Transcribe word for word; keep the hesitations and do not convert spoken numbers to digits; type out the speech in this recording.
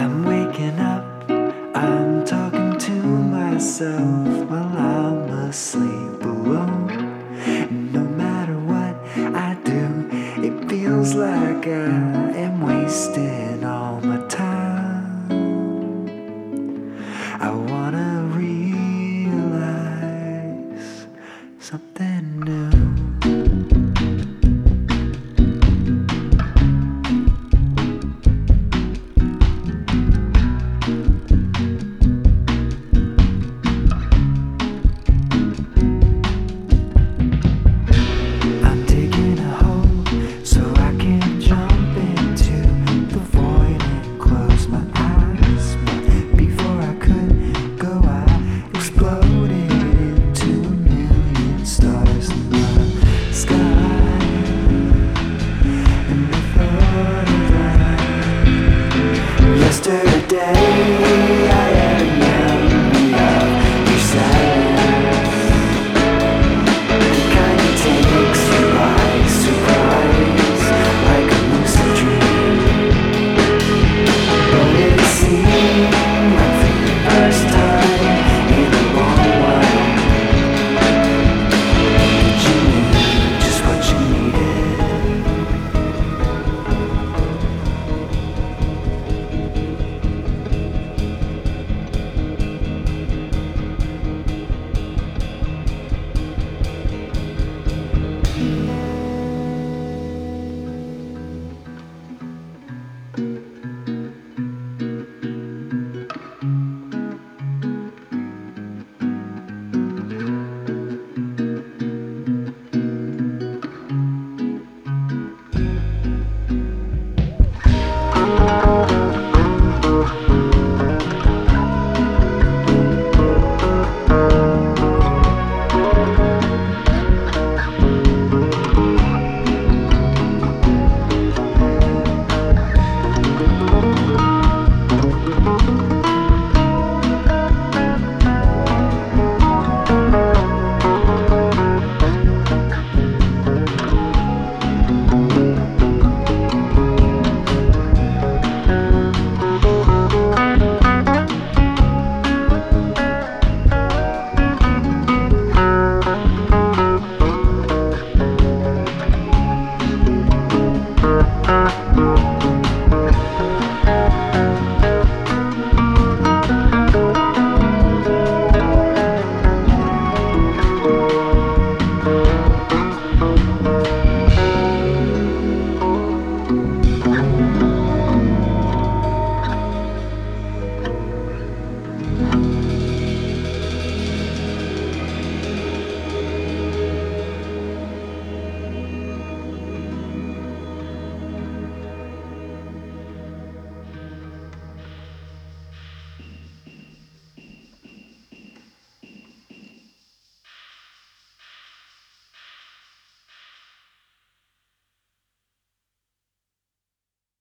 I'm waking up, I'm talking to myself while I'm asleep alone. No matter what I do, it feels like I am wasting all my time. I wanna realize something new. Yesterday I had a memory of your silence. It kinda takes you by surprise, like a lucid dream. But it seemed like for the first time in a long while that you knew just what you needed. Thank you.